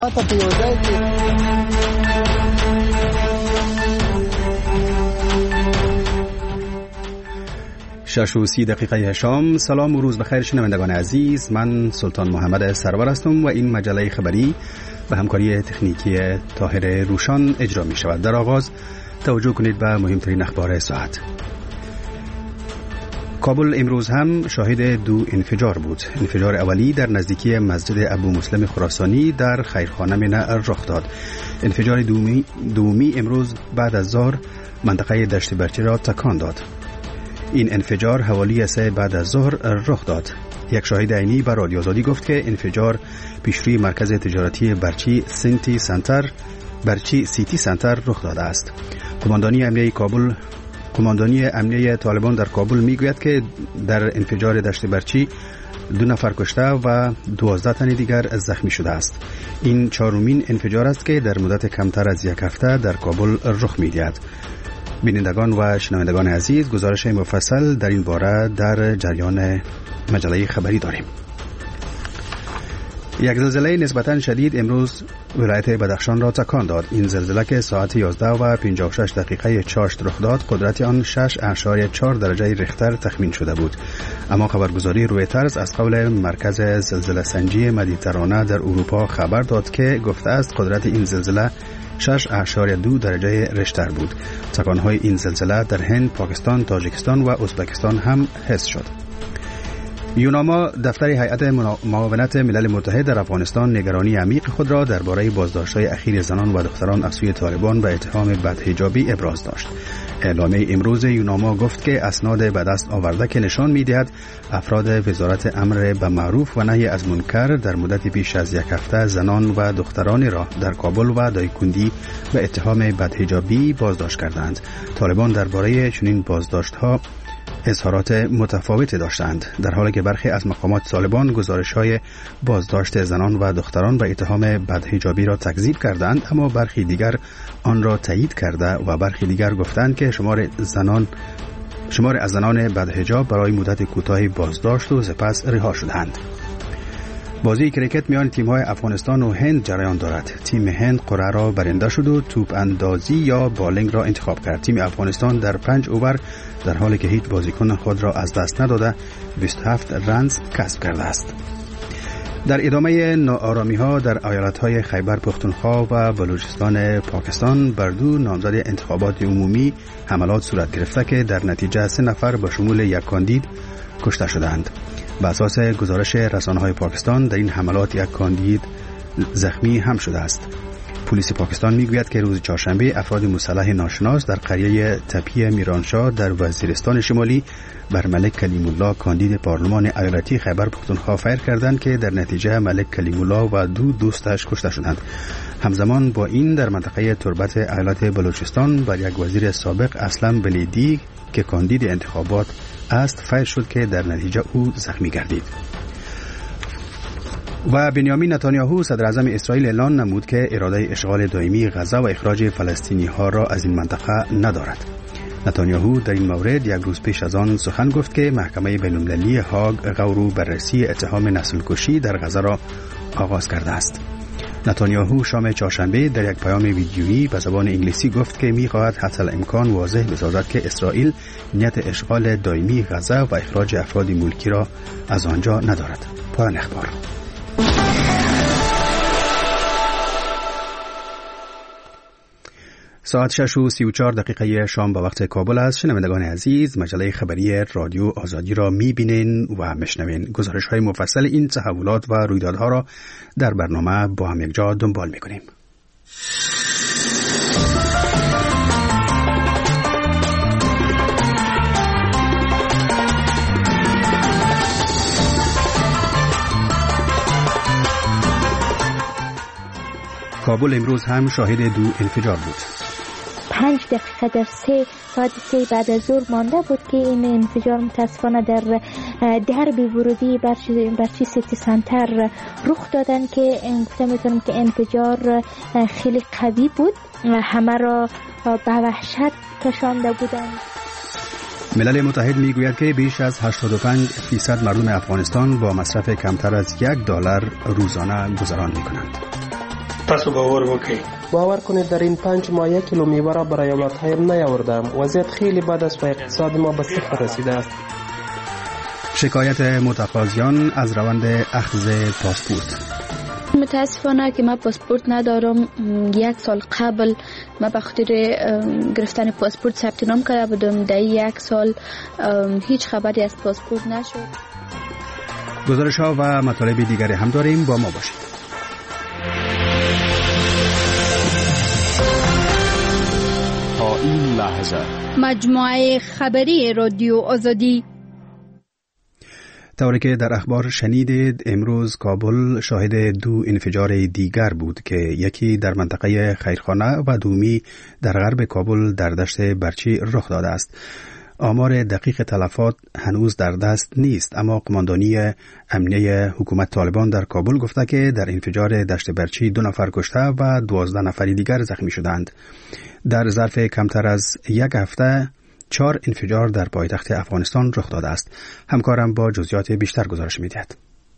شش و 30 دقیقه شام. سلام و روز بخیر شنوندگان عزیز، من سلطان محمد سرور هستم و این مجله خبری به همکاری تکنیکی طاهر روشان اجرا می شود. در آغاز توجه کنید به مهمترین اخبار ساعت. کابل امروز هم شاهد 2 انفجار بود. انفجار اولی در نزدیکی مسجد ابو مسلم خراسانی در خیرخانه منع رخ داد. انفجار دومی امروز بعد از ظهر منطقه دشت برچی را تکان داد. این انفجار حوالی 3 بعد از ظهر رخ داد. یک شاهد عینی به رادیو آزادی گفت که انفجار پیشروی مرکز تجارتی برچی سیتی سنتر رخ داده است. قماندانی امنیه طالبان در کابل میگوید که در انفجار دشت برچی 2 نفر کشته و 12 تن دیگر زخمی شده است. این 4مین انفجار است که در مدت کمتر از یک هفته در کابل رخ می‌دهد. بینندگان و شنوندگان عزیز، گزارش مفصل در این باره در جریان مجله خبری داریم. یک زلزله نسبتاً شدید امروز ولایت بدخشان را تکان داد. این زلزله که ساعت 11 و 56 دقیقه چاشت رخ داد، قدرت آن 6.4 درجه ریختر تخمین شده بود. اما خبرگزاری رویترز از قول مرکز زلزله سنجی مدیترانه در اروپا خبر داد که گفته است قدرت این زلزله 6.2 درجه ریشتر بود. تکان‌های این زلزله در هند، پاکستان، تاجیکستان و ازبکستان هم حس شد. یوناما دفتر هیئت معاونت ملل متحد در افغانستان نگرانی عمیق خود را درباره بازداشت‌های اخیر زنان و دختران از سوی طالبان به اتهام بدحجابی ابراز داشت. اعلامیه امروز یوناما گفت که اسناد به دست آورده که نشان می‌دهد افراد وزارت امر به معروف و نهی از منکر در مدت بیش از یک هفته زنان و دخترانی را در کابل و دایکندی به اتهام بدحجابی بازداشت کردند. طالبان درباره چنین بازداشت‌ها اظهارات متفاوتی داشتند، در حالی که برخی از مقامات طالبان گزارش‌های بازداشت زنان و دختران به اتهام بدحجابی را تکذیب کردند، اما برخی دیگر آن را تایید کرده و برخی دیگر گفتند که شمار از زنان بدحجاب برای مدت کوتاهی بازداشت و سپس رها شدند. بازی کریکت میان تیم‌های افغانستان و هند جریان دارد. تیم هند قرعه را برنده شد و توپ اندازی یا بالینگ را انتخاب کرد. تیم افغانستان در 5 اوور در حالی که هیچ بازیکن خود را از دست نداده 27 رنز کسب کرده است. در ادامه ناآرامی‌ها در ایالت‌های خیبر پختونخوا و بلوچستان پاکستان بر 2 نامزد انتخابات عمومی حملات صورت گرفته که در نتیجه 3 نفر به شمول یک کاندید کشته شدند. به اساس گزارش رسانه‌های پاکستان در این حملات یک کاندید زخمی هم شده است. پلیس پاکستان میگوید که روز چهارشنبه افراد مسلح ناشناس در قریه تپی میرانشاه در وزیرستان شمالی بر ملک کلیم الله کاندید پارلمان ایالتی خیبر پختونخوا فایر کردند که در نتیجه ملک کلیم الله و 2 دوستش کشته شدند. همزمان با این در منطقه تربت ایالت بلوچستان بر یک وزیر سابق اسلم بلیدی که کاندید انتخابات است فایر شد که در نتیجه او زخمی گردید. و بنیامین نتانیاهو صدر اعظم اسرائیل اعلان نمود که اراده اشغال دائمی غزه و اخراج فلسطینی ها را از این منطقه ندارد. نتانیاهو در این مورد یک روز پیش از آن سخن گفت که محکمه بین‌المللی هاگ غور و بررسی اتهام نسل کشی در غزه را آغاز کرده است. نتانیاهو شام چهارشنبه در یک پیام ویدیویی به زبان انگلیسی گفت که می‌خواهد حتی الامکان واضح بسازد که اسرائیل نیت اشغال دائمی غزه و اخراج افراد ملکی را از آنجا ندارد. پایان اخبار. ساعت 6 و 34 دقیقه شام به وقت کابل است. شنوندگان عزیز، مجله خبری رادیو آزادی را می‌بینین و میشنوین. گزارش‌های مفصل این تحولات و رویدادها را در برنامه با هم یکجا دنبال می‌کنیم. کابل امروز هم شاهد 2 انفجار بود. 5 دقیقه در ساعت 3 بعد از ظهر مانده بود که این انفجار متاسفانه در درب ورودی برچی سیتی سنتر رخ دادن که گفته میتونم که انفجار خیلی قوی بود، همه را به وحشت کشانده بودند. ملل متحد میگوید که بیش از 85% مردم افغانستان با مصرف کمتر از $1 روزانه گذران میکنند. تاسو باور وکړئ. باور کنید در این 5 ماه 1 کیلو میوه را برای ایالات‌هایم نیاوردم. وضعیت خیلی بد است و اقتصاد ما به صفر رسیده است. شکایت متقاضیان از روند اخذ پاسپورت. متاسفانه که من پاسپورت ندارم. 1 سال قبل من به خاطر گرفتن پاسپورت ثبت نام کرده بودم. در 1 سال هیچ خبری از پاسپورت نشد. گزارش ها و مطالب دیگری هم داریم، با ما باشید. تا این لحظه مجموعه خبری رادیو آزادی. طوری که در اخبار شنیدید، امروز کابل شاهد 2 انفجار دیگر بود که یکی در منطقه خیرخانه و دومی در غرب کابل در دشت برچی رخ داده است. آمار دقیق تلفات هنوز در دست نیست، اما قماندانی امنیه حکومت طالبان در کابل گفته که در انفجار دشت برچی 2 نفر کشته و 12 نفر دیگر زخمی شدند. در ظرف کمتر از 1 هفته 4 انفجار در پایتخت افغانستان رخ داده است. همکارم با جزئیات بیشتر گزارش می‌دهد.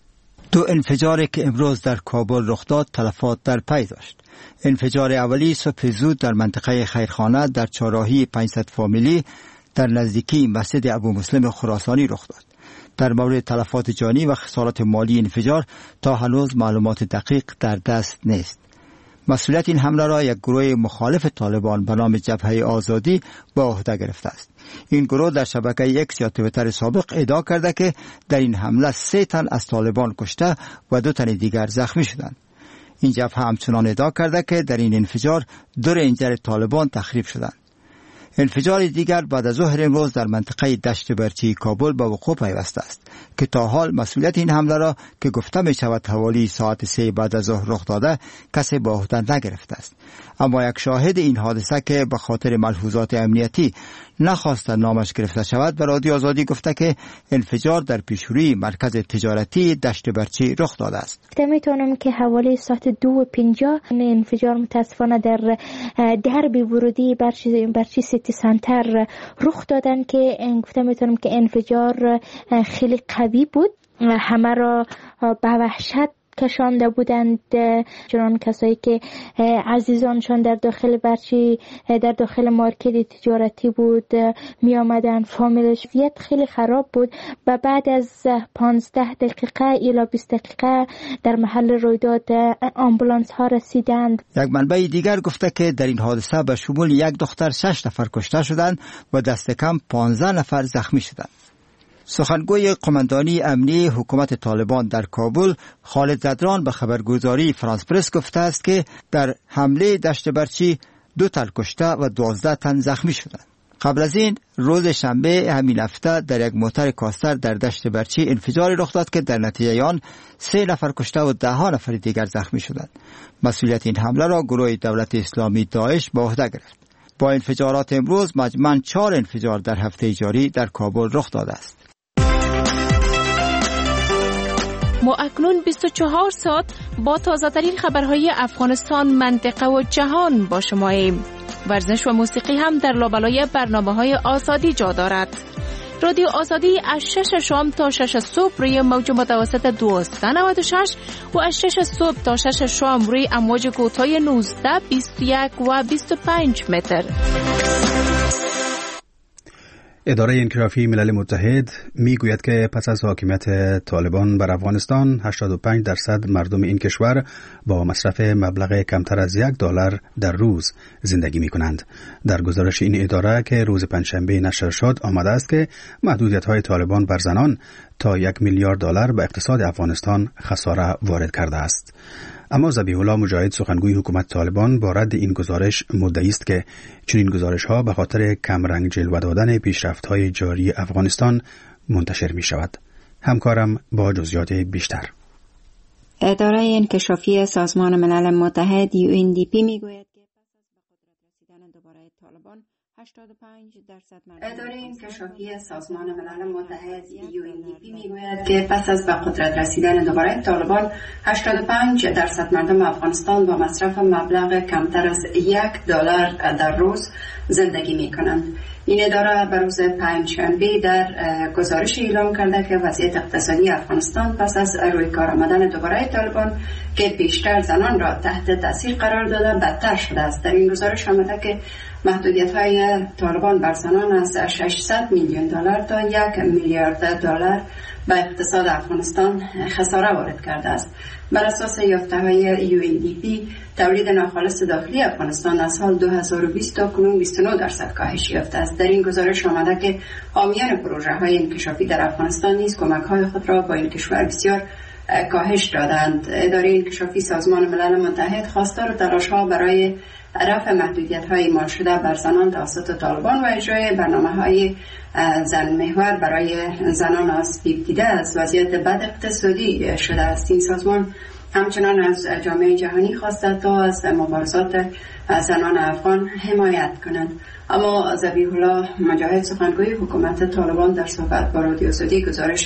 2 انفجاری که امروز در کابل رخ داد تلفات در پی داشت. انفجار اولی صبح زود در منطقه خیرخانه در چهارراهی 500 فامیلی در نزدیکی مسجد ابو مسلم خراسانی رخ داد. در مورد تلفات جانی و خسارات مالی انفجار تا هنوز معلومات دقیق در دست نیست. مسئولیت این حمله را یک گروه مخالف طالبان به نام جبهه آزادی به عهده گرفته است. این گروه در شبکه ایکس یا توییتر سابق ادعا کرده که در این حمله 3 تن از طالبان کشته و 2 تن دیگر زخمی شدند. این جبهه همچنان ادعا کرده که در این انفجار 2 رنجر طالبان تخریب شدند. انفجار دیگر بعد از ظهر امروز در منطقه دشت برچی کابل به وقوع پیوسته است که تا حال مسئولیت این حمله را که گفته می شود حوالی ساعت 3 بعد از ظهر رخ داده کسی به عهده نگرفته است. اما یک شاهد این حادثه که به خاطر ملحوظات امنیتی نخواست نامش گرفته شود به رادیو آزادی گفته که انفجار در پیشروی مرکز تجارتی دشت برچی رخ داده است. میتونم که حوالی ساعت 2:50 انفجار متاسفانه در درب ورودی برچی سیتی سنتر رخ دادن که گفته میتونم که انفجار خیلی قوی بود. همه را به وحشت کشانده بودند. چنان کسایی که عزیزانشان در داخل برچی در داخل مارکت تجارتی بود می آمدن، فامیلش وضعیت خیلی خراب بود و بعد از 15 دقیقه الی 20 دقیقه در محل رویداد آمبولانس ها رسیدند. یک منبع دیگر گفته که در این حادثه به شمول 1 دختر 6 نفر کشته شدند و دست کم 15 نفر زخمی شدند. سخنگوی قماندانی امنی حکومت طالبان در کابل خالد زدران به خبرگزاری فرانس پرس گفته است که در حمله دشت برچی 2 تن کشته و 12 تن زخمی شدند. قبل از این روز شنبه همین هفته در یک موتر کاستر در دشت برچی انفجاری رخ داد که در نتیجه آن 3 نفر کشته و 10 نفر دیگر زخمی شدند. مسئولیت این حمله را گروه دولت اسلامی داعش به عهده گرفت. با انفجارات امروز مجموعاً 4 انفجار در هفته جاری در کابل رخ داده است. ما اکنون 24 ساعت با تازه‌ترین خبرهای افغانستان، منطقه و جهان با شماییم. ورزش و موسیقی هم در لابلای برنامه‌های آزادی جا دارد. رادیو آزادی از 6 شام تا 6 صبح روی موج متوسط 1296 و از 6 صبح تا 6 شام روی امواج کوتاه 19، 21 و 25 متر. اداره انکشافی ملل متحد میگوید که پس از حاکمیت طالبان بر افغانستان 85% مردم این کشور با مصرف مبلغ کمتر از $1 در روز زندگی می کنند. در گزارش این اداره که روز پنجشنبه نشر شد آمده است که محدودیت‌های طالبان بر زنان تا $1 میلیارد به اقتصاد افغانستان خساره وارد کرده است. اما ذبیح الله مجاهد سخنگوی حکومت طالبان با رد این گزارش مدعی است که چنین گزارش‌ها به خاطر کمرنگ جلوه دادن پیشرفت‌های جاری افغانستان منتشر می‌شود. همکارم با جزئیات بیشتر. اداره انکشافی سازمان ملل متحد UNDP میگوید که پس از به قدرت رسیدن دوباره طالبان 85% مردم اداره انکشافی سازمان ملل متحد UNDP میگوید که پس از به قدرت رسیدن دوباره طالبان 85% مردم افغانستان با مصرف مبلغ کمتر از $1 در روز زندگی می کنند. این اداره به روز پنجشنبه در گزارش اعلام کرده که وضعیت اقتصادی افغانستان پس از روی کار آمدن دوباره طالبان که بیشتر زنان را تحت تاثیر قرار داده بدتر شده است. در این گزارش آمده که محدودیت‌های طالبان بر زنان از 600 میلیون دلار تا 1 میلیارد دلار به اقتصاد افغانستان خساره وارد کرده است. بر اساس یافته‌های UNDP تولید ناخالص داخلی افغانستان از سال 2020 تا کنون 29% کاهش یافته است. در این گزارش آمده که حامیان پروژه‌های انکشافی در افغانستان نیز کمک‌های خود را با این کشور بسیار کاهش دادند. اداره انکشافی سازمان ملل متحد خواستار تلاش‌ها برای رفع محدودیت‌های اعمال شده بر زنان توسط طالبان و اجرای برنامه‌های زن محور برای زنان است. ابتدا از وضعیت بد اقتصادی شده است. این سازمان همچنان از جامعه جهانی خواسته تا از مبارزات زنان افغان حمایت کنند. اما ذبیح الله مجاهد سخنگوی حکومت طالبان در صحبت با رادیو آزادی گزارش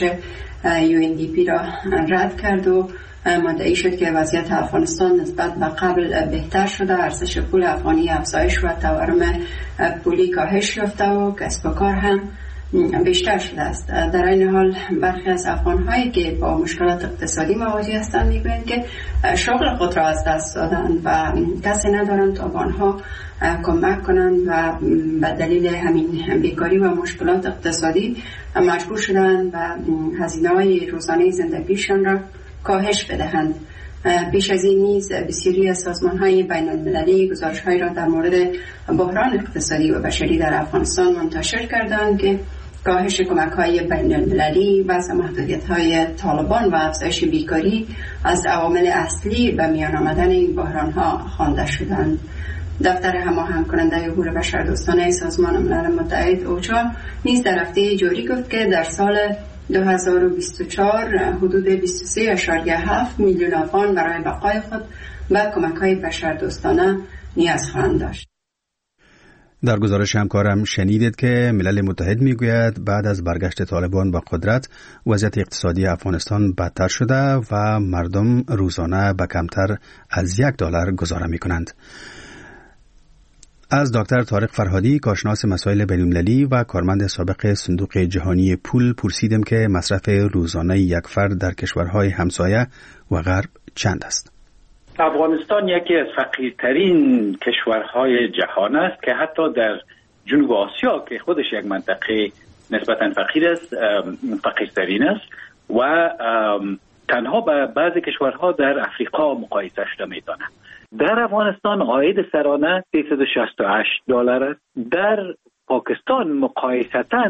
UNDP را رد کرد و مدعی شد که وضعیت افغانستان نسبت به قبل بهتر شده، ارزش پول افغانی افزایش و تورم پولی کاهش یافته و کسب و کار هم بیشتر شده است. در این حال برخی از افغان‌هایی که با مشکلات اقتصادی مواجه هستند میگویند که شغل خود را از دست دادند و کسی ندارند تا به آنها کمک کنند و به دلیل همین بیکاری و مشکلات اقتصادی مجبور شدند و هزینه‌های روزانه زندگیشان را کاهش بدهند. پیش از این نیز بسیاری از سازمان‌های بین‌المللی گزارش‌هایی را در مورد بحران اقتصادی و بشری در افغانستان منتشر کردند که کاهش کمک‌های بین‌المللی و محدودیت‌های طالبان و افزایش بیکاری از عوامل اصلی به میان آمدن این بحران‌ها خوانده شدند. دفتر هماهنگ کننده امور بشردوستانه سازمان ملل متحد اوچا نیز در هفته جاری گفت که در سال 2024 حدود 23.7 میلیون افغان برای بقای خود به کمک‌های بشردوستانه نیاز خواهند داشت. در گزارش همکارم شنیدید که ملل متحد میگوید بعد از برگشت طالبان به قدرت وضعیت اقتصادی افغانستان بدتر شده و مردم روزانه به کمتر از $1 گزاره میکنند. از دکتر طارق فرهادی کارشناس مسائل بین‌المللی و کارمند سابق صندوق جهانی پول پرسیدم که مصرف روزانه یک فرد در کشورهای همسایه و غرب چند است؟ افغانستان یکی از فقیرترین کشورهای جهان است که حتی در جنوب آسیا که خودش یک منطقه نسبتاً فقیر است فقیرترین است و تنها با بعضی کشورها در افریقا مقایسه شده می‌دانند. در افغانستان عاید سرانه $368 است. در پاکستان مقایسه‌اً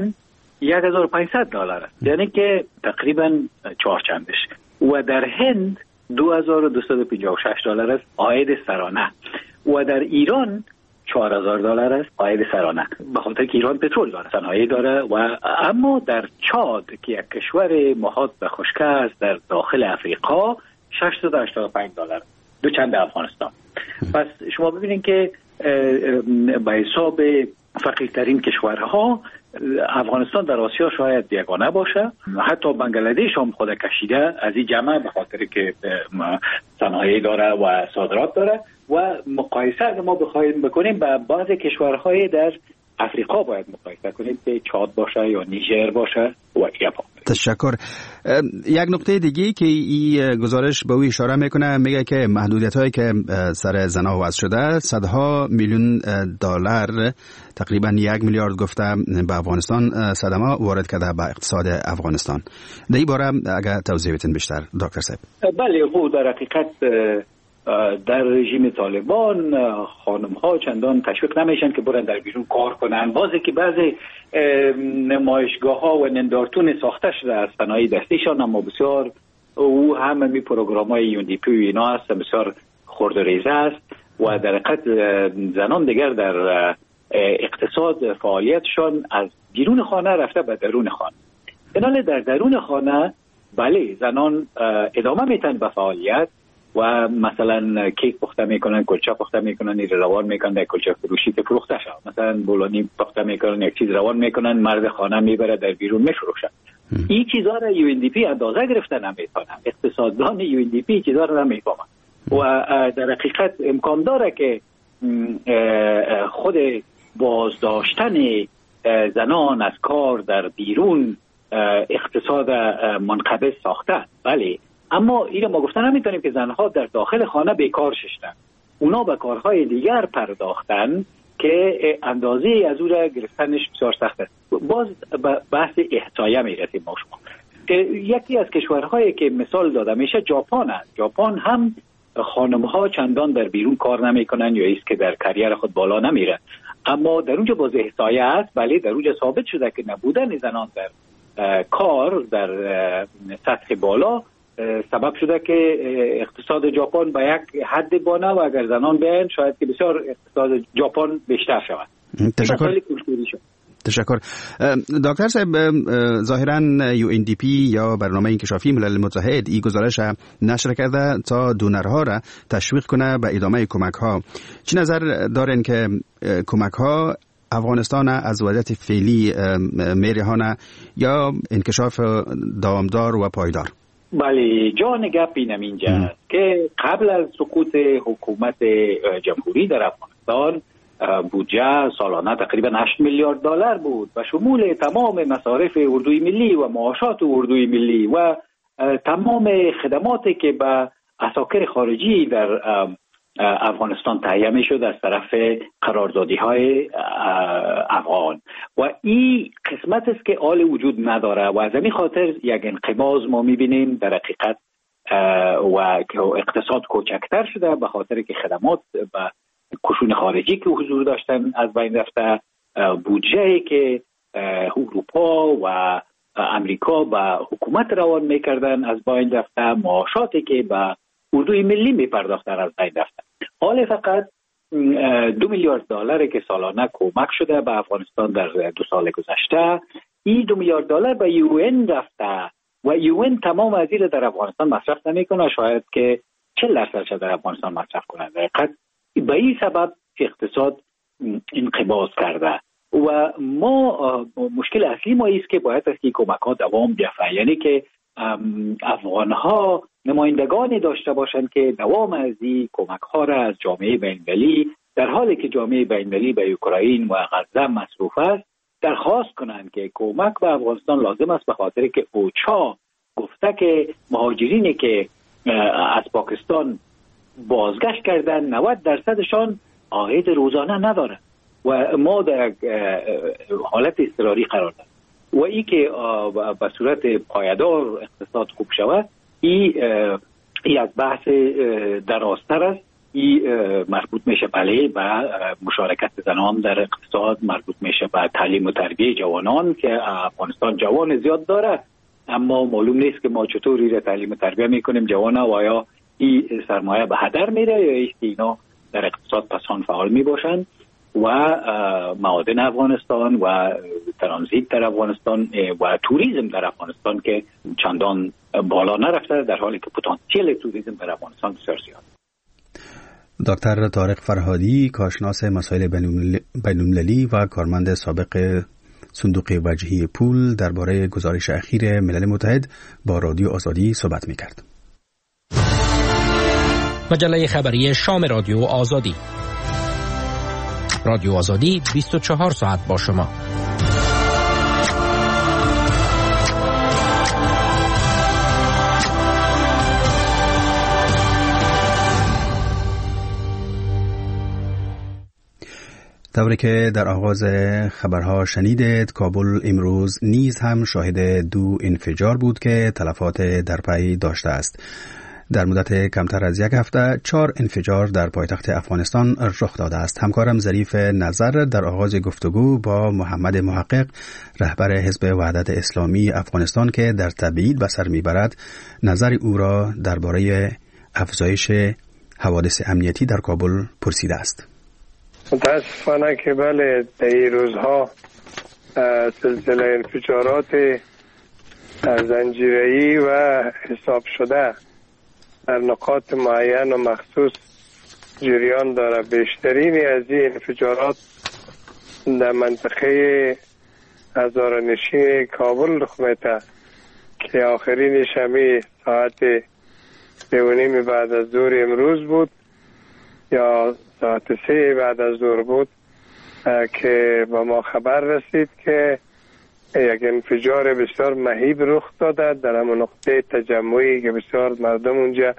$1,500 است، یعنی که تقریباً 4 چندش. و در هند $2,256 است عاید سرانه و در ایران $4,000 است عاید سرانه، به خاطر که ایران پترول داره، صنایع داره. و اما در چاد که یک کشور محاط به خشکی است در داخل افریقا $685، دو چند افغانستان. پس شما ببینید که به حساب فقیرترین کشورها افغانستان در آسیا شاید یگانه باشه. حتی بنگلادش هم خود کشیده از این جمع به خاطر که صنایع داره و صادرات داره. و مقایسه اگر ما بخوایم بکنیم با بعضی کشورهای در افریقا باید مقایسه کنیم که چاد باشه یا نیجر باشه و یابان. تشکر. یک نکته دیگه که این گزارش به او اشاره میکنه، میگه که محدودیت هایی که سر زنها وضع شده صدها میلیون دلار، تقریبا 1 میلیارد گفته، به افغانستان صدمه وارد کرده به اقتصاد افغانستان. در این باره اگر توضیح بدین بیشتر دکتر صاحب. بله، خب در حقیقت در رژیم طالبان خانم ها چندان تشویق نمیشن که برن در بیرون کار کنن. بازی که بعضی نمایشگاه ها و نندارتون ساخته شده از صنایع دستیشان، اما بسیار او هم می پروگرام های یوندیپی و اینا است، بسیار خرد و ریزه است و در حقیقت زنان دیگر در اقتصاد فعالیتشان از بیرون خانه رفته به درون خانه. بنابراین در درون خانه بله زنان ادامه میتن به فعالیت و مثلا کیک پخته میکنن، کلچه پخته میکنن، این روان میکنن در کلچه فروشی که فروخته شد، مثلا بولانی پخته میکنن، یک چیز روان میکنن، مرد خانه میبره در بیرون میفروشه. این چیزا را UNDP اندازه گرفته نمیتونه، اقتصاددان UNDP چیزا را نمیفهمه و در حقیقت امکان داره که خود بازداشتن زنان از کار در بیرون اقتصاد منقبض ساخته، بله، اما این ما گفتن نمیتونیم که زنها در داخل خانه بیکار شدن، اونا به کارهای دیگر پرداختن که اندازه از او را گرفتنش بسیار سخت است. باز بحث احصایه میرسیم ما شما. یکی از کشورهایی که مثال داده میشه ژاپن است. ژاپن هم خانم‌ها چندان در بیرون کار نمیکنن یا است که در کریر خود بالا نمیره، اما در اونجا باز احصایه است، بله، در اونجا ثابت شده که نبودن زنان در کار در سطح بالا سبب شده که اقتصاد ژاپن به یک حد بانه و اگر زنان بیاین شاید که بسیار اقتصاد ژاپن بیشتر شود. تشکر. دکتر صاحب، ظاهراً UNDP یا برنامه انکشافی ملل متحد این گزارش نشر کرده تا دونرها را تشویق کنه به ادامه کمک ها. چه نظر دارین که کمک ها افغانستان از وضعیت فعلی میرهانه یا انکشاف دوامدار و پایدار؟ بله، جان گپ اینم اینجا است که قبل از سقوط حکومت جمهوری در افغانستان بودجه سالانه تقریبا 8 میلیارد دلار بود و شمول تمام مصارف اردوی ملی و معاشات اردوی ملی و تمام خدماتی که به عساکر خارجی در افغانستان تهیه می شد از طرف قراردادی‌های افغان و این قسمت است که آل وجود نداره و از این خاطر یک انقباض ما می‌بینیم در حقیقت و که اقتصاد کوچکتر شده به خاطر که خدمات به کشون خارجی که حضور داشتن از بین رفته، بودجه‌ای که اروپا و امریکا به حکومت روان می‌کردن از بین رفته، معاشاتی که به اردوی ملی می‌پرداختن از بین رفته. حال فقط 2 میلیارد دلار که سالانه کمک شده به افغانستان در 2 سال گذشته، این 2 میلیارد دلار به UN رفته و UN تمام از این در افغانستان مصرف نمی‌کنه، شاید که 40% در افغانستان مصرف کنه. در حقیقت به این سبب اقتصاد انقباض کرده و ما مشکل اصلی ما است که باید است که کمک‌ها دوام بیفته، یعنی که افغان‌ها نمایندگانی داشته باشند که دوام از این کمک‌ها را از جامعه بین‌المللی در حالی که جامعه بین‌المللی به اوکراین و غزه مصروف است درخواست کنند که کمک به افغانستان لازم است، به خاطر که اوچا گفته که مهاجرینی که از پاکستان بازگشت کردن 90%شان عاید روزانه ندارند و ما در حالت اضطراری قرار داریم و این که به صورت پایدار اقتصاد خوب شود این یک بحث درازتر است. این مربوط میشه بله به مشارکت زنان در اقتصاد، مربوط میشه به تعلیم و تربیه جوانان که افغانستان جوان زیاد داره، اما معلوم نیست که ما چطوری را تعلیم و تربیه میکنیم جوانان و آیا این سرمایه به هدر میره یا ایست اینا در اقتصاد پسان فعال میباشند و معادن افغانستان و ترانزیت در افغانستان و توریسم در افغانستان که چندان بالا نرفته، در حالی که پتانسیل توریسم در افغانستان بسیار زیاد. دکتر طارق فرهادی، کارشناس مسائل بین‌المللی و کارمند سابق صندوق وجهی پول، درباره گزارش اخیر ملل متحد با رادیو آزادی صحبت می‌کرد. مجله خبری شام رادیو آزادی. رادیو آزادی 24 ساعت با شما. طوری که در آغاز خبرها شنیدید، کابل امروز نیز هم شاهد 2 انفجار بود که تلفات در پی داشته است. در مدت کمتر از 1 هفته 4 انفجار در پایتخت افغانستان رخ داده است. همکارم ظریف نظر در آغاز گفتگو با محمد محقق، رهبر حزب وحدت اسلامی افغانستان که در تبعید به سر میبرد، نظر او را درباره افزایش حوادث امنیتی در کابل پرسیده است. متاسفانه که بله، در این روزها سلسله انفجارات زنجیره‌ای و حساب شده در نقاط معین و مخصوص جریان داره. بیشترین از این انفجارات در منطقه هزارنشین کابل رخ میده که آخرین شمی ساعت 2:30 بعد از ظهر امروز بود یا ساعت 3 بعد از ظهر بود که به ما خبر رسید که یک انفجار بسیار مهیب رخ داده در همون نقطه تجمعی که بسیار مردم اونجا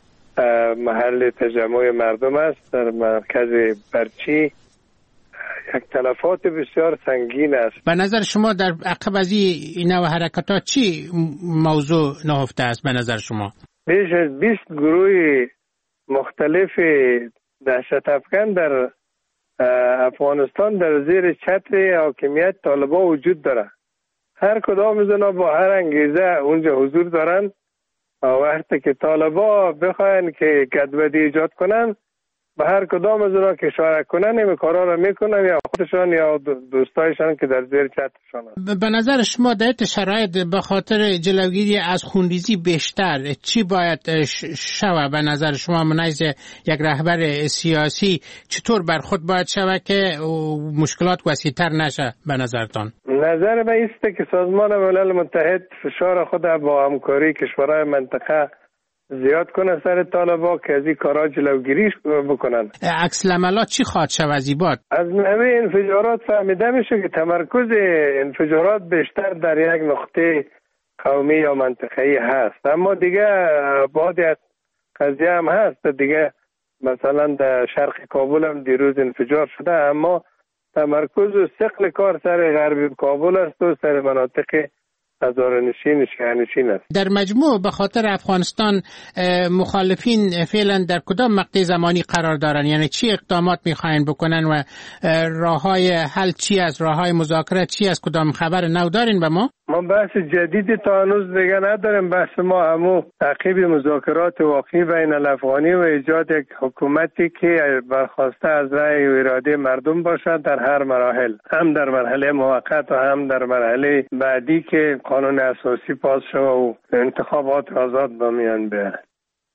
محل تجمع مردم است در مرکز برچی. یک تلفات بسیار سنگین است. به نظر شما در عقب از این نوع حرکات چی موضوع نهفته است به نظر شما؟ بیش از 20 گروه مختلف دهشت افکن در افغانستان در زیر چتر حاکمیت طالبان وجود داره. هر کدام از اونا با هر انگیزه اونجا حضور دارن و وقتی که طالبان بخواین که گدودی ایجاد کنن به هر کدام از اونا که شارک کنن این کارا رو میکنن، یا خودشان یا دوستایشان که در زیر چترشان. به نظر شما در شرایط به خاطر جلوگیری از خونریزی بیشتر چی باید شود؟ به نظر شما منیز یک رهبر سیاسی چطور برخورد باید شود که مشکلات وسیع‌تر نشه به نظرتان؟ نظر من است که سازمان ملل متحد فشار خود با همکاری کشورهای منطقه زیاد کنه سر طالبان که از این کارا جلوگیری بکنن. عکس العملات چی خواهد شود از این بعد؟ از نوع انفجارات فهمیده میشه که تمرکز انفجارات بیشتر در یک نقطه قومی یا منطقه‌ای هست، اما دیگه بعد قضیه هم هست دیگه. مثلا در شرق کابل هم دیروز انفجار شده، اما تمرکز و ثقل کار سر غرب کابل است و سر مناطق هزارنشین شهرنشین است. در مجموع به خاطر افغانستان مخالفین فعلا در کدام مقطع زمانی قرار دارن؟ یعنی چی اقدامات میخواین بکنن و راههای حل چی است؟ راههای مذاکره چی است؟ کدام خبر نو دارین به ما؟ ما بحث جدیدی تا هنوز دیگه نداریم. بحث ما همو تعقیب مذاکرات واقعی بین الافغانی و ایجاد یک حکومتی که برخواسته از رأی و اراده مردم باشد در هر مراحل، هم در مرحله موقت و هم در مرحله بعدی که قانون اساسی پاس شود و انتخابات آزاد به میان بیاید.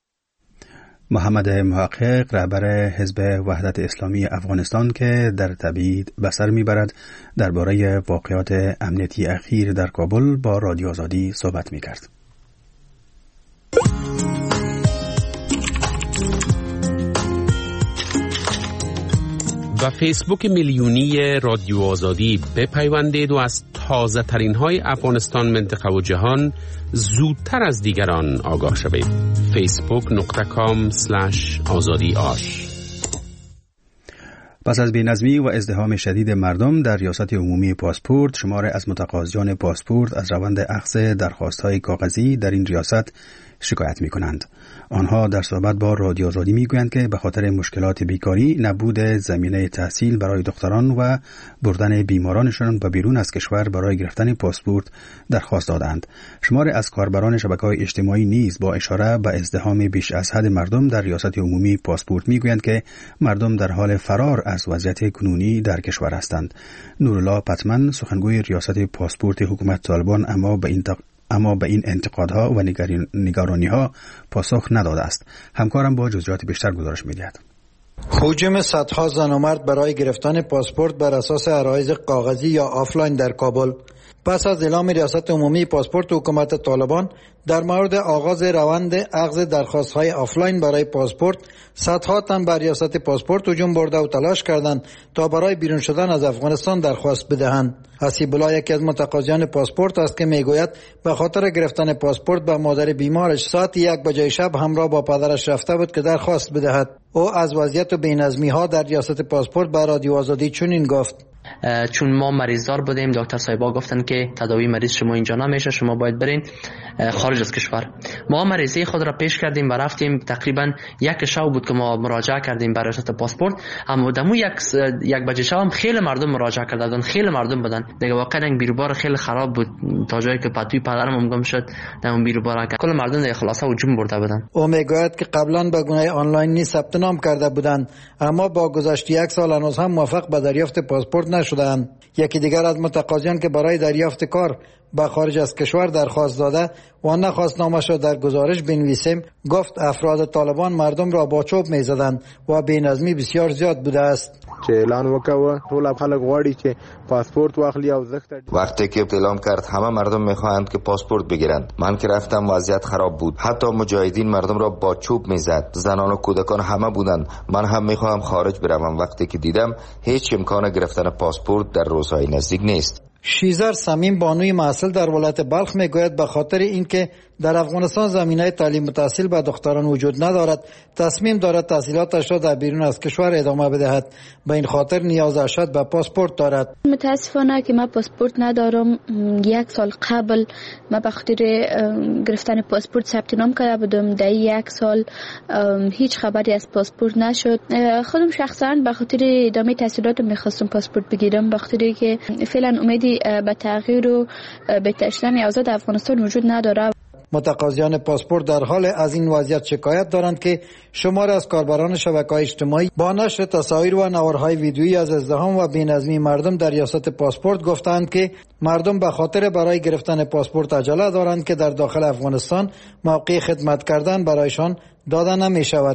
محمد محقق، رهبر حزب وحدت اسلامی افغانستان که در تبعید به سر میبرد، درباره واقعات امنیتی اخیر در کابل با رادیو آزادی صحبت میکرد. و فیسبوک میلیونی رادیو آزادی بپیوندید و از تازه ترین های افغانستان، منطقه و جهان زودتر از دیگران آگاه شوید. facebook.com/azadi ash. پس از بی‌نظمی و ازدحام شدید مردم در ریاست عمومی پاسپورت، شمار از متقاضیان پاسپورت از روند اخذ درخواست‌های کاغذی در این ریاست شکایت می‌کنند. آنها در صحبت با رادیو آزادی میگویند که به خاطر مشکلات بیکاری، نبود زمینه تحصیل برای دختران و بردن بیمارانشان به بیرون از کشور برای گرفتن پاسپورت درخواست دادند. شمار از کاربران شبکه‌های اجتماعی نیز با اشاره به ازدحام بیش از حد مردم در ریاست عمومی پاسپورت میگویند که مردم در حال فرار از وضعیت کنونی در کشور هستند. نورالله پتمن، سخنگوی ریاست پاسپورت حکومت طالبان، اما به این انتقادها و نگرانی‌ها پاسخ نداده است. همکارم با جزئیات بیشتر گزارش می‌دهد. هجوم صدها زن و مرد برای گرفتن پاسپورت بر اساس عرایض کاغذی یا آفلاین در کابل. پس از اعلام ریاست عمومی پاسپورت حکومت طالبان در مورد آغاز روند اخذ درخواست‌های آفلاین برای پاسپورت، صدها تن بر ریاست پاسپورت هجوم برده و تلاش کردند تا برای بیرون شدن از افغانستان درخواست بدهند. حسیب الله یکی از متقاضیان پاسپورت است که میگوید به خاطر گرفتن پاسپورت به مادر بیمارش ساعت 1 بجه شب همراه با پدرش رفته بود که درخواست بدهد. او از وضعیت و بی‌نظمی‌ها در ریاست پاسپورت به رادیو آزادی چنین گفت: چون ما مریضدار بودیم، دکتر صاحبا گفتن که تداوی مریض شما اینجا نمیشه، شما باید برین خارج از کشور. ما مریضی خود را پیش کردیم و رفتیم. تقریبا 1 شب بود که ما مراجعه کردیم برای ریاست پاسپورت. اما دمو 1 بجه شب هم خیلی مردم مراجعه کردن، خیلی مردم بودن. دیگه واقعا بیروبار خیلی خراب بود تا جایی که پتوی پدرم هم گم شد در اون بیروبار. کل مردم دیگه خلاصه هجوم برده بودن. او میگوید که قبلا به گونه آنلاین ثبت نام کرده بودند، اما با گذشت 1 سال هنوز هم موفق به دریافت پاسپورت نشدند. یکی دیگر از متقاضیان که برای دریافت کار به خارج از کشور درخواست داده و نخواستنامش را در گزارش بنویسیم، گفت افراد طالبان مردم را با چوب می‌زدند و بی‌نظمی بسیار زیاد بوده است. چې اعلان وکاوه ټول خلک غواړي چې پاسپورت واخلي او وقتی که اعلام کرد همه مردم می‌خواهند که پاسپورت بگیرند. من که رفتم وضعیت خراب بود. حتی مجاهدین مردم را با چوب می‌زد. زنان و کودکان همه بودند. من هم می‌خواهم خارج بروم. وقتی که دیدم هیچ امکان گرفتن پاسپورت در روزهای نزدیک نیست. شیزر سمیم بانوی محصل در ولایت بلخ میگوید به خاطر اینکه در افغانستان زمینه تعلیم و تحصیل به دختران وجود ندارد، تصمیم دارد تحصیلاتش را در بیرون از کشور ادامه بدهد. به این خاطر نیاز ارشد به پاسپورت دارد. متاسفانه که من پاسپورت ندارم. 1 سال قبل من به خاطر گرفتن پاسپورت ثبت نام کرده بودم. در 1 سال هیچ خبری از پاسپورت نشد. خودم شخصا به خاطر ادامه تحصیلاتم میخواستم پاسپورت بگیرم، به خاطر که فعلا امیدی به تغییر و بهتر شدن آزاد افغانستان وجود نداره. متقاضیان پاسپورت در حال از این وضعیت شکایت دارند که شمار از کاربران شبکه‌های اجتماعی با نشر تصاویر و نوارهای ویدیویی از ازدحام و بی‌نظمی مردم در ریاست پاسپورت گفتند که مردم به خاطر برای گرفتن پاسپورت عجله دارند که در داخل افغانستان موقع خدمت کردن برایشان داده نمی شود.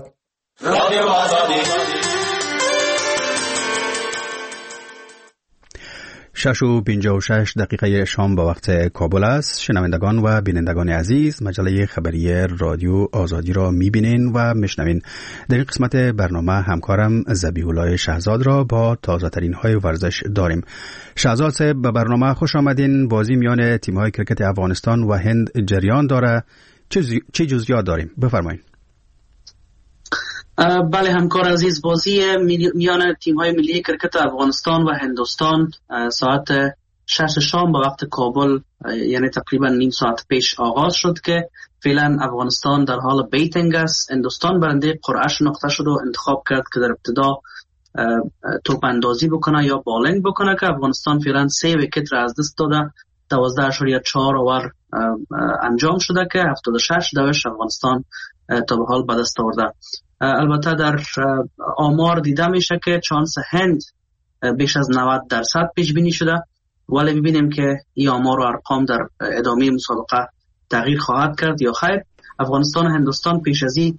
6:56 شام با وقت کابل است. شنوندگان و بینندگان عزیز، مجله خبری رادیو آزادی را می‌بینین و میشنوین. در این قسمت برنامه همکارم ذبیح الله شهزاد را با تازه ترین های ورزش داریم. شهزاد صاحب، به برنامه خوش آمدین. بازی میان تیم‌های کرکت افغانستان و هند جریان داره. چه جزئیات داریم؟ بفرمایید. بله همکار عزیز، بازی میان تیم‌های ملی کرکت افغانستان و هندوستان ساعت 6 شام به وقت کابل، یعنی تقریبا نیم ساعت پیش آغاز شد که فعلا افغانستان در حال بیتینگ است. هندوستان برنده قرعه‌اش نقطه شد و انتخاب کرد که در ابتدا توپ اندازی بکنه یا بالینگ بکنه که افغانستان فعلا 3 ویکت را از دست داده. 12.4 اوور انجام شده که 76 دوش افغانستان تا به حال به دست آورده. البته در آمار دیده میشه که چانس هند بیش از 90% پیش بینی شده، ولی ببینیم که این آمار و ارقام در ادامه مسابقه تغییر خواهد کرد یا خیر. افغانستان و هندوستان پیش از این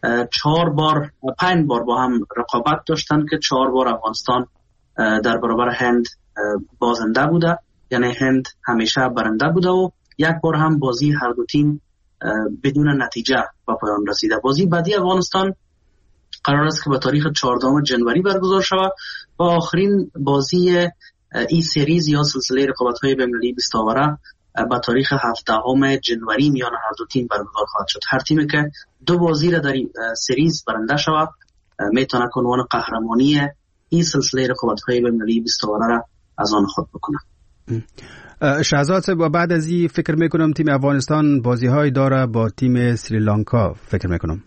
5 بار با هم رقابت داشتن که 4 بار افغانستان در برابر هند بازنده بوده، یعنی هند همیشه برنده بوده و 1 بار هم بازی هر دو تیم بدون نتیجه به پایان رسیده. بازی بعدی افغانستان قرار است که به تاریخ 14 جنوری برگزار شود و آخرین بازی این سریز یا سلسله رقابت‌های بین‌المللی 20 اوره به تاریخ 17 جنوری میان هر دو تیم برگزار خواهد شد. هر تیمی که 2 بازی را در این سریز برنده شود میتونه عنوان قهرمانی این سلسله رقابت‌های بین‌المللی 20 اوره را از آن خود بکنه. شهزاد صاحب، بعد از این فکر میکنم تیم افغانستان بازی‌های داره با تیم سریلانکا فکر میکنم.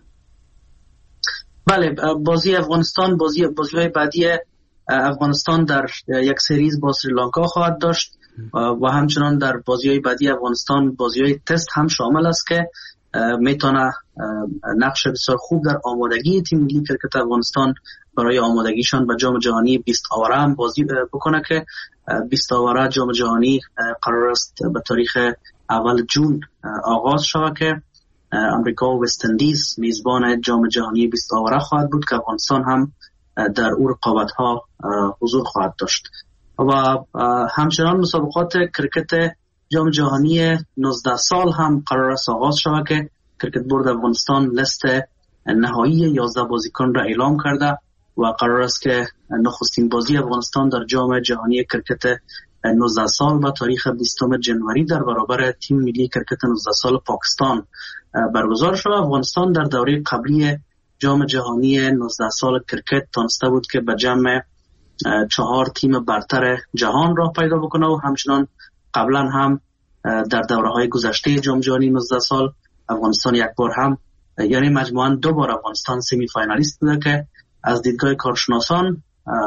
بله، بازی افغانستان بازی‌های بعدی افغانستان در یک سریز با سریلانکا خواهد داشت و همچنان در بازی‌های بعدی افغانستان بازی‌های تست هم شامل است که میتونه نقش بسیار خوب در آمادگی تیم ملی کرکت افغانستان برای آمادگیشان به جام جهانی 20 اوره هم بازی بکنه که 20 اوره جام جهانی قرار است به تاریخ اول جون آغاز شود که امریکا و وست اندیز میزبان جام جهانی 20 اوره خواهد بود که افغانستان هم در او رقابت‌ها حضور خواهد داشت. و همچنان مسابقات کرکت جام جهانی 19 سال هم قرار است آغاز شود که کرکت بورد افغانستان لیست نهایی 11 بازیکن را اعلام کرده و قرار است که نخستین بازی افغانستان در جام جهانی کرکت 19 سال با تاریخ 20 جنوری در برابر تیم ملی کرکت 19 سال پاکستان برگزار شد. افغانستان در دوره قبلی جام جهانی 19 سال کرکت تانسته بود که به جمع 4 تیم برتر جهان را پیدا بکنه و همچنان قبلا هم در دوره‌های گذشته جام جهانی 19 سال افغانستان 1 بار هم، یعنی مجموعاً 2 بار افغانستان سمی فاینالیست بوده که از دیدگاه کارشناسان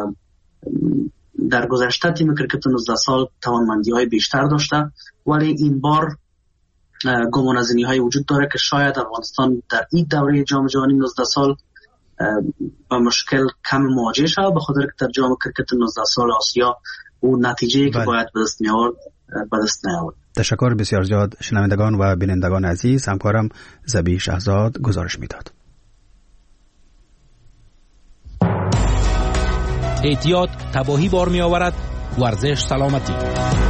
در گذشته تیم کرکت 19 سال توانمندی‌های بیشتر داشته، ولی این بار گمانه‌زنی‌های وجود داره که شاید افغانستان در این دوره جام جهانی 19 سال با مشکل کم مواجه شود، به خاطر که در جام کرکت 19 سال آسیا او نتیجه‌ای که باید به دست می‌آورد به دست نیاورد. تشکر بسیار زیاد شنوندگان و بینندگان عزیز. همکارم زبی شهزاد گزارش میداد. احتیاط تباهی بار می آورد. ورزش سلامتی.